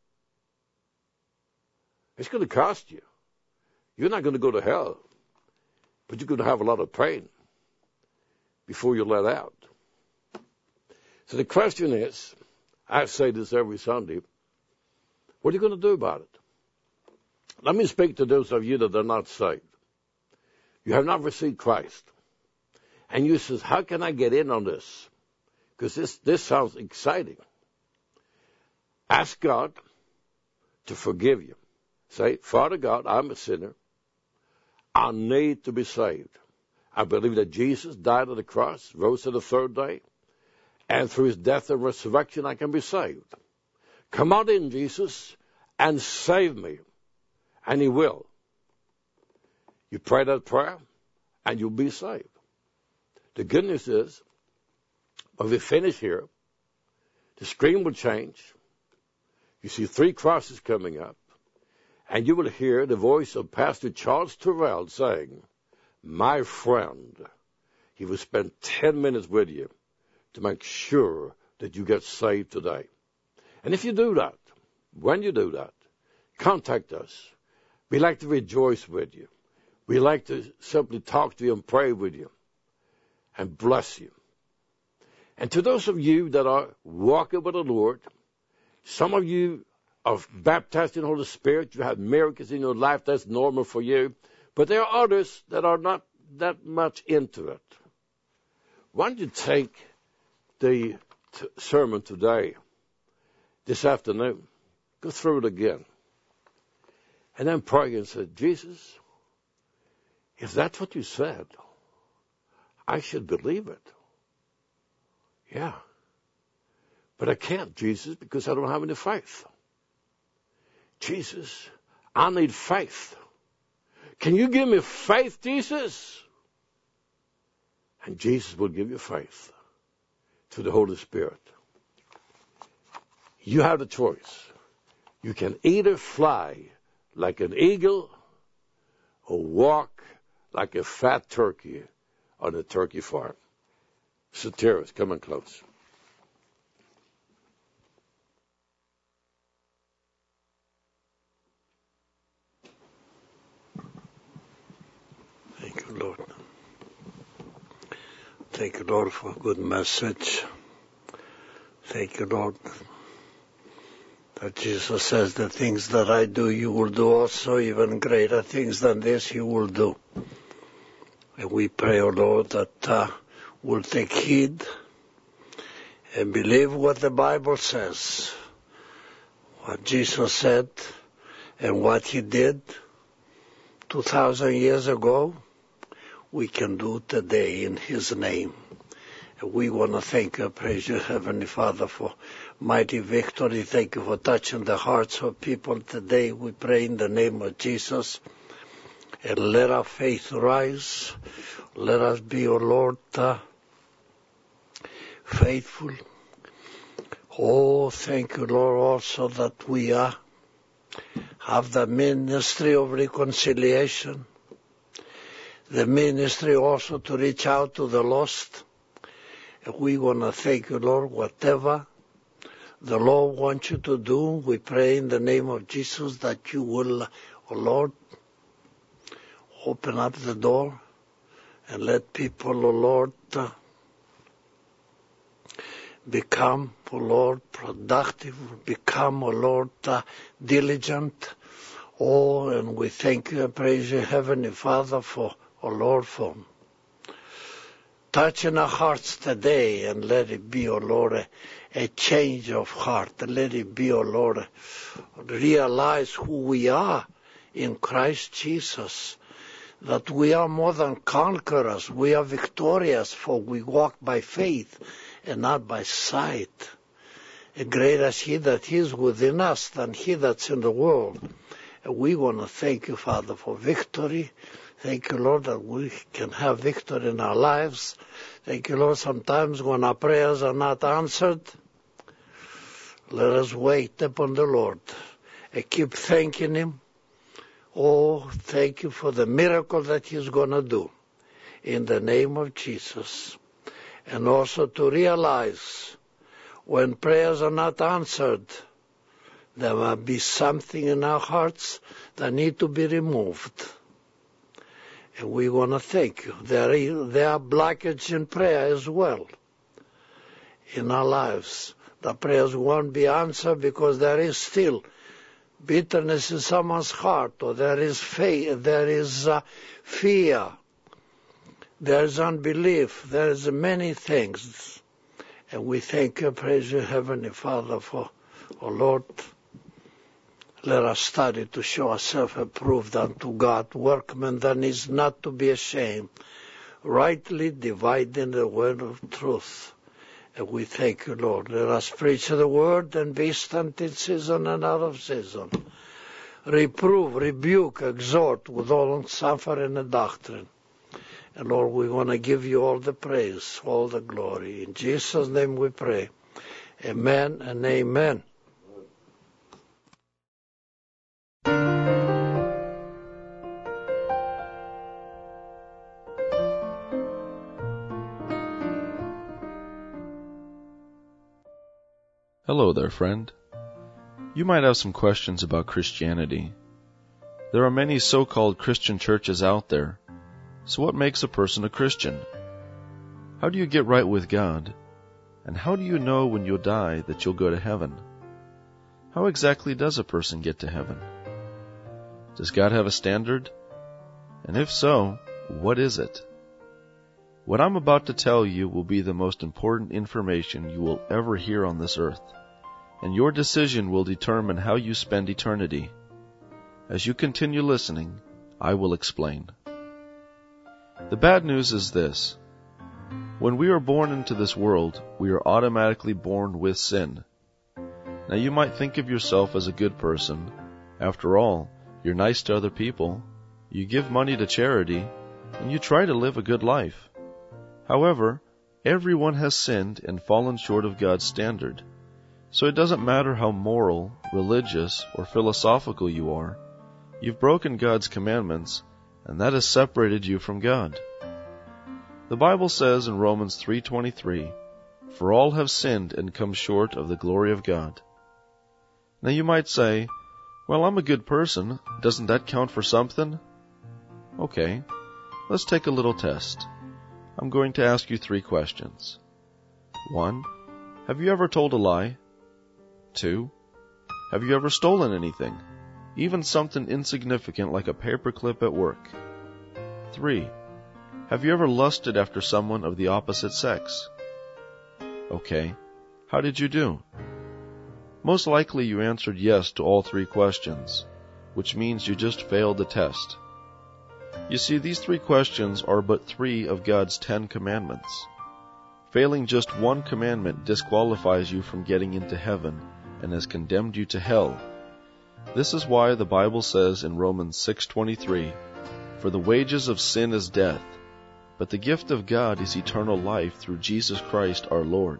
It's going to cost you. You're not going to go to hell, but you're going to have a lot of pain before you're let out. So the question is, I say this every Sunday, what are you going to do about it? Let me speak to those of you that are not saved. You have not received Christ. And you says, how can I get in on this? Because this, this sounds exciting. Ask God to forgive you. Say, Father God, I'm a sinner. I need to be saved. I believe that Jesus died on the cross, rose on the third day, and through his death and resurrection I can be saved. Come on in, Jesus, and save me. And he will. You pray that prayer, and you'll be saved. The good news is, when we finish here, the screen will change. You see three crosses coming up, and you will hear the voice of Pastor Charles Terrell saying, my friend, he will spend ten minutes with you to make sure that you get saved today. And if you do that, when you do that, contact us. We like to rejoice with you. We like to simply talk to you and pray with you and bless you. And to those of you that are walking with the Lord, some of you are baptized in the Holy Spirit, you have miracles in your life, that's normal for you. But there are others that are not that much into it. Why don't you take the t- sermon today, this afternoon, go through it again, and then pray and say, Jesus, if that's what you said, I should believe it. Yeah. But I can't, Jesus, because I don't have any faith. Jesus, I need faith. Can you give me faith, Jesus? And Jesus will give you faith through the Holy Spirit. You have the choice. You can either fly like an eagle or walk like a fat turkey on a turkey farm. Soteris, come on close. Thank you, Lord. Thank you, Lord, for a good message. Thank you, Lord, that Jesus says the things that I do, you will do also, even greater things than this you will do. And we pray, O Lord, that uh, we'll take heed and believe what the Bible says, what Jesus said and what he did two thousand years ago, we can do today in his name. And we want to thank you, praise you, Heavenly Father, for mighty victory. Thank you for touching the hearts of people today. We pray in the name of Jesus. And let our faith rise. Let us be, O Lord, uh, faithful. Oh, thank you, Lord, also that we uh, have the ministry of reconciliation. The ministry also to reach out to the lost. And we want to thank you, Lord, whatever the Lord wants you to do, we pray in the name of Jesus that you will, oh Lord, open up the door and let people, oh Lord, uh, become, oh Lord, productive, become, oh Lord, uh, diligent. Oh, and we thank you and praise you, Heavenly Father, for, oh Lord, for touch in our hearts today, and let it be, O Lord, a, a change of heart. Let it be, O Lord, realize who we are in Christ Jesus, that we are more than conquerors. We are victorious, for we walk by faith and not by sight. And greater is He that is within us than he that's in the world. And we want to thank you, Father, for victory. Thank you, Lord, that we can have victory in our lives. Thank you, Lord, sometimes when our prayers are not answered, let us wait upon the Lord and keep thanking Him. Oh, thank you for the miracle that He's going to do in the name of Jesus. And also to realize when prayers are not answered, there will be something in our hearts that need to be removed. And we want to thank you. There is, there are blockages in prayer as well in our lives. The prayers won't be answered because there is still bitterness in someone's heart, or there is faith, there is uh, fear, there is unbelief, there is many things. And we thank you, praise you, Heavenly Father, for, oh Lord, let us study to show ourselves approved unto God, workmen that is not to be ashamed, rightly dividing the word of truth. And we thank you, Lord. Let us preach the word and be instant in season and out of season. Reprove, rebuke, exhort with all suffering and doctrine. And Lord, we want to give you all the praise, all the glory. In Jesus' name we pray. Amen and amen. Hello there, friend. You might have some questions about Christianity. There are many so-called Christian churches out there. So what makes a person a Christian? How do you get right with God? And how do you know when you'll die that you'll go to heaven? How exactly does a person get to heaven? Does God have a standard? And if so, what is it? What I'm about to tell you will be the most important information you will ever hear on this earth, and your decision will determine how you spend eternity. As you continue listening, I will explain. The bad news is this. When we are born into this world, we are automatically born with sin. Now you might think of yourself as a good person. After all, you're nice to other people, you give money to charity, and you try to live a good life. However, everyone has sinned and fallen short of God's standard. So it doesn't matter how moral, religious, or philosophical you are. You've broken God's commandments, and that has separated you from God. The Bible says in Romans three twenty-three, "For all have sinned and come short of the glory of God." Now you might say, "Well, I'm a good person. Doesn't that count for something?" Okay, let's take a little test. I'm going to ask you three questions. One, have you ever told a lie? Two, have you ever stolen anything, even something insignificant like a paperclip at work? Three, have you ever lusted after someone of the opposite sex? Okay, how did you do? Most likely you answered yes to all three questions, which means you just failed the test. You see, these three questions are but three of God's Ten Commandments. Failing just one commandment disqualifies you from getting into heaven and has condemned you to hell. This is why the Bible says in Romans six twenty-three, "For the wages of sin is death, but the gift of God is eternal life through Jesus Christ our Lord."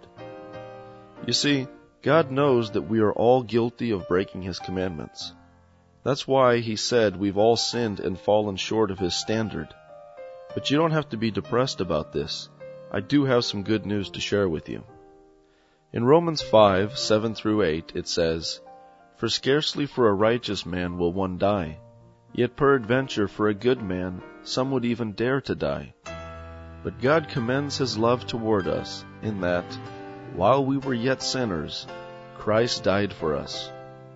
You see, God knows that we are all guilty of breaking His commandments. That's why He said we've all sinned and fallen short of His standard. But you don't have to be depressed about this. I do have some good news to share with you. In Romans five, seven through eight, it says, "For scarcely for a righteous man will one die, yet peradventure for a good man some would even dare to die. But God commends His love toward us, in that, while we were yet sinners, Christ died for us."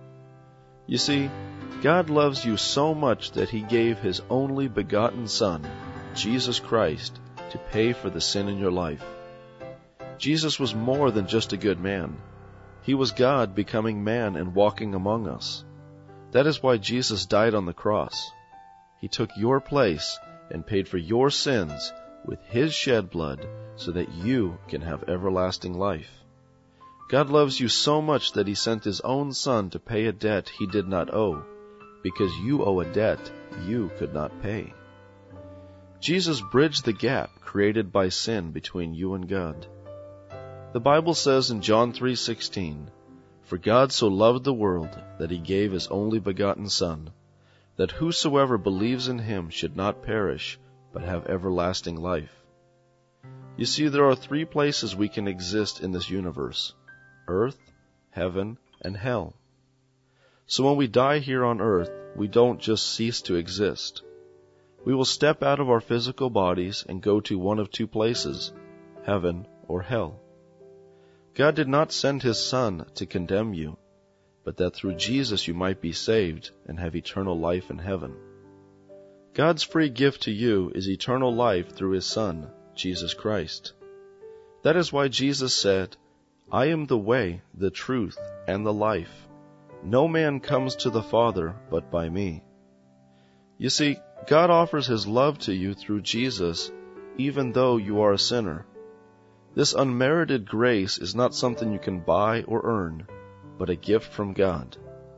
You see, God loves you so much that He gave His only begotten Son, Jesus Christ, to pay for the sin in your life. Jesus was more than just a good man. He was God becoming man and walking among us. That is why Jesus died on the cross. He took your place and paid for your sins with His shed blood so that you can have everlasting life. God loves you so much that He sent His own Son to pay a debt He did not owe, because you owe a debt you could not pay. Jesus bridged the gap created by sin between you and God. The Bible says in John three sixteen, "For God so loved the world that He gave His only begotten Son, that whosoever believes in Him should not perish, but have everlasting life." You see, there are three places we can exist in this universe: earth, heaven, and hell. So when we die here on earth, we don't just cease to exist. We will step out of our physical bodies and go to one of two places, heaven or hell. God did not send His Son to condemn you, but that through Jesus you might be saved and have eternal life in heaven. God's free gift to you is eternal life through His Son, Jesus Christ. That is why Jesus said, "I am the way, the truth, and the life. No man comes to the Father but by me." You see, God offers His love to you through Jesus, even though you are a sinner. This unmerited grace is not something you can buy or earn, but a gift from God.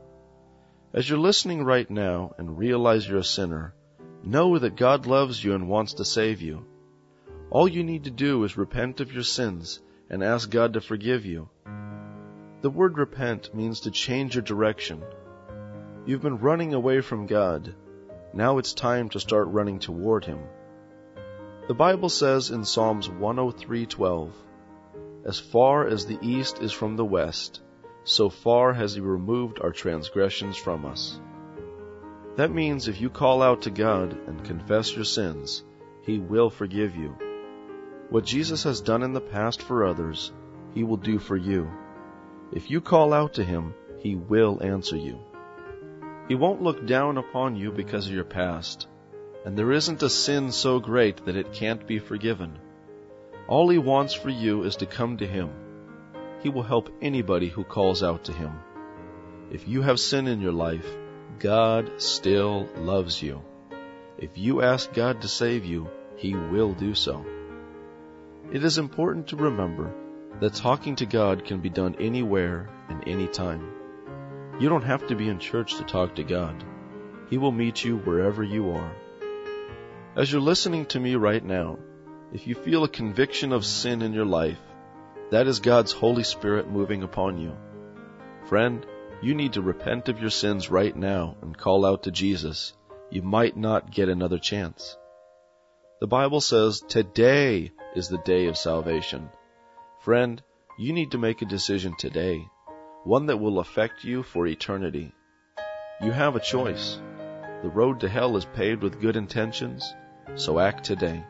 As you're listening right now and realize you're a sinner, know that God loves you and wants to save you. All you need to do is repent of your sins and ask God to forgive you. The word repent means to change your direction. You've been running away from God. Now it's time to start running toward Him. The Bible says in Psalms one oh three twelve, "As far as the east is from the west, so far has He removed our transgressions from us." That means if you call out to God and confess your sins, He will forgive you. What Jesus has done in the past for others, He will do for you. If you call out to Him, He will answer you. He won't look down upon you because of your past, and there isn't a sin so great that it can't be forgiven. All He wants for you is to come to Him. He will help anybody who calls out to Him. If you have sin in your life, God still loves you. If you ask God to save you, He will do so. It is important to remember that talking to God can be done anywhere and anytime. You don't have to be in church to talk to God. He will meet you wherever you are. As you're listening to me right now, if you feel a conviction of sin in your life, that is God's Holy Spirit moving upon you. Friend, you need to repent of your sins right now and call out to Jesus. You might not get another chance. The Bible says today is the day of salvation. Friend, you need to make a decision today, one that will affect you for eternity. You have a choice. The road to hell is paved with good intentions, so act today.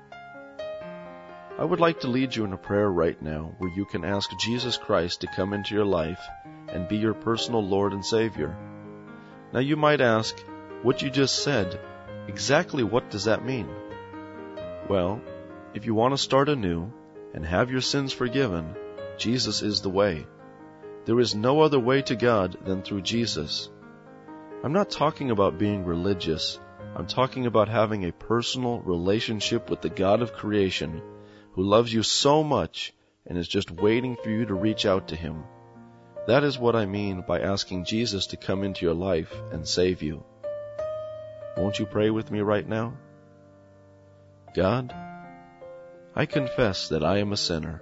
I would like to lead you in a prayer right now where you can ask Jesus Christ to come into your life and be your personal Lord and Savior. Now you might ask, what you just said, exactly what does that mean? Well, if you want to start anew and have your sins forgiven, Jesus is the way. There is no other way to God than through Jesus. I'm not talking about being religious. I'm talking about having a personal relationship with the God of creation who loves you so much and is just waiting for you to reach out to Him. That is what I mean by asking Jesus to come into your life and save you. Won't you pray with me right now? God, I confess that I am a sinner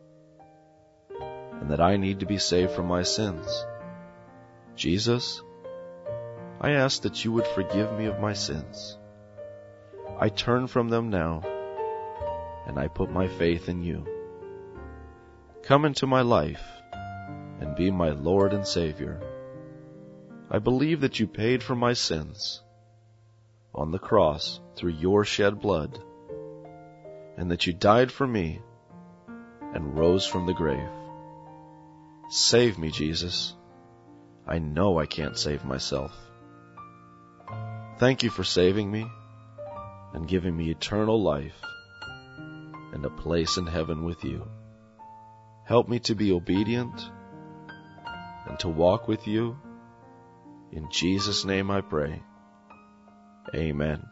and that I need to be saved from my sins. Jesus, I ask that you would forgive me of my sins. I turn from them now, and I put my faith in you. Come into my life and be my Lord and Savior. I believe that you paid for my sins on the cross through your shed blood, and that you died for me and rose from the grave. Save me, Jesus. I know I can't save myself. Thank you for saving me and giving me eternal life. and a place in heaven with you. Help me to be obedient and to walk with you. In Jesus' name I pray. Amen.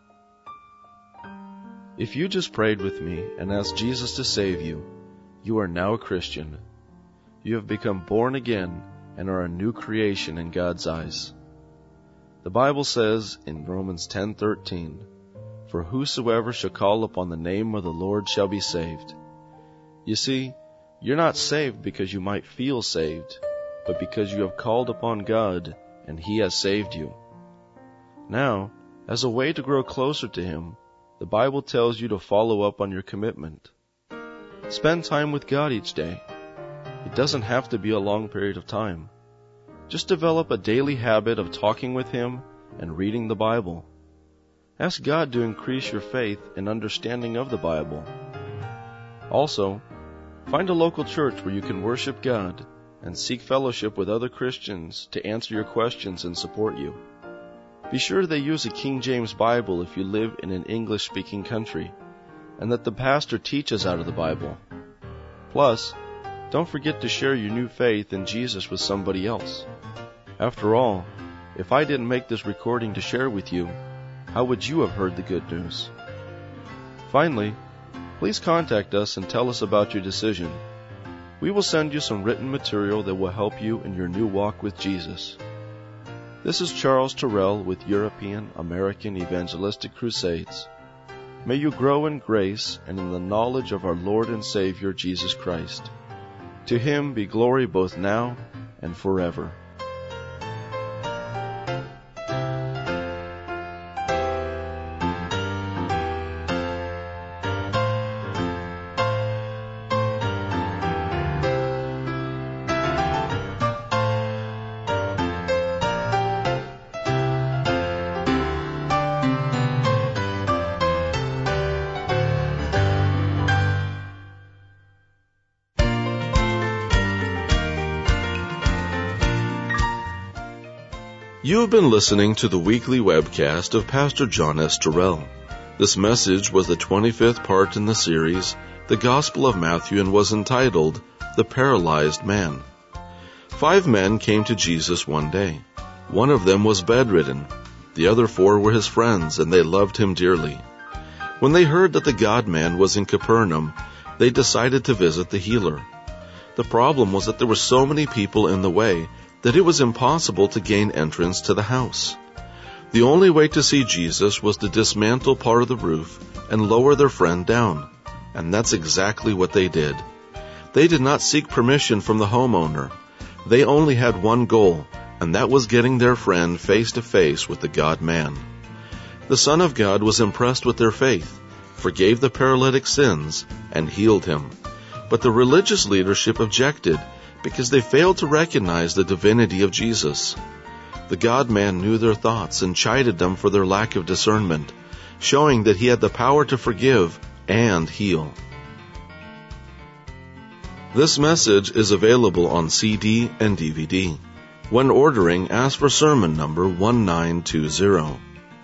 If you just prayed with me and asked Jesus to save you, you are now a Christian. You have become born again and are a new creation in God's eyes. The Bible says in Romans ten thirteen, "For whosoever shall call upon the name of the Lord shall be saved." You see, you're not saved because you might feel saved, but because you have called upon God and He has saved you. Now, as a way to grow closer to Him, the Bible tells you to follow up on your commitment. Spend time with God each day. It doesn't have to be a long period of time. Just develop a daily habit of talking with Him and reading the Bible. Ask God to increase your faith and understanding of the Bible. Also, find a local church where you can worship God and seek fellowship with other Christians to answer your questions and support you. Be sure they use a King James Bible if you live in an English-speaking country, and that the pastor teaches out of the Bible. Plus, don't forget to share your new faith in Jesus with somebody else. After all, if I didn't make this recording to share with you, how would you have heard the good news? Finally, please contact us and tell us about your decision. We will send you some written material that will help you in your new walk with Jesus. This is Charles Terrell with European American Evangelistic Crusades. May you grow in grace and in the knowledge of our Lord and Savior Jesus Christ. To Him be glory both now and forever. You have been listening to the weekly webcast of Pastor John S. Terrell. This message was the twenty-fifth part in the series, The Gospel of Matthew, and was entitled, The Paralyzed Man. Five men came to Jesus one day. One of them was bedridden. The other four were his friends, and they loved him dearly. When they heard that the God-man was in Capernaum, they decided to visit the healer. The problem was that there were so many people in the way that it was impossible to gain entrance to the house. The only way to see Jesus was to dismantle part of the roof and lower their friend down, and that's exactly what they did. They did not seek permission from the homeowner. They only had one goal, and that was getting their friend face to face with the God-man. The Son of God was impressed with their faith, forgave the paralytic's sins, and healed him. But the religious leadership objected, because they failed to recognize the divinity of Jesus. The God-man knew their thoughts and chided them for their lack of discernment, showing that He had the power to forgive and heal. This message is available on C D and D V D. When ordering, ask for sermon number one nine two zero.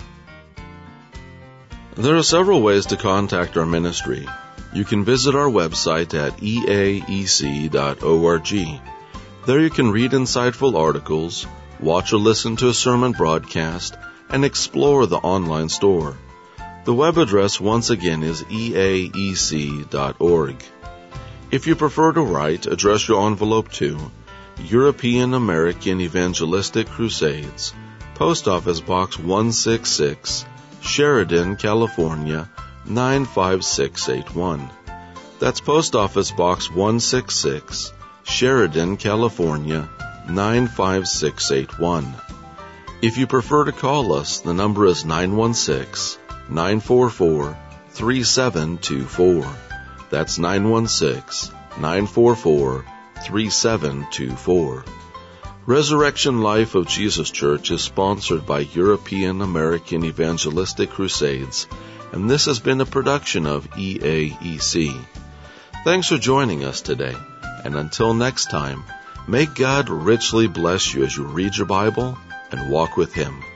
There are several ways to contact our ministry. You can visit our website at e a e c dot org. There you can read insightful articles, watch or listen to a sermon broadcast, and explore the online store. The web address once again is e a e c dot org. If you prefer to write, address your envelope to European American Evangelistic Crusades, Post Office Box one sixty-six, Sheridan, California, nine five six eight one. That's Post Office Box one sixty-six, Sheridan, California, nine five six eight one. If you prefer to call us, the number is nine one six, nine four four, three seven two four. That's nine one six, nine four four, three seven two four. Resurrection Life of Jesus Church is sponsored by European American Evangelistic Crusades, and this has been a production of E A E C. Thanks for joining us today, and until next time, may God richly bless you as you read your Bible and walk with Him.